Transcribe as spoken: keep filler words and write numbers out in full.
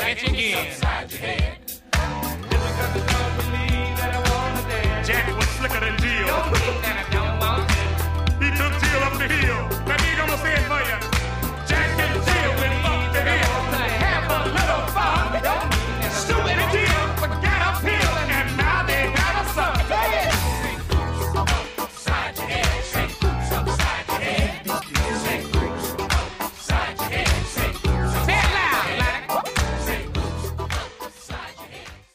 Catch you again. Upside your head. Jack was slicker than Jill.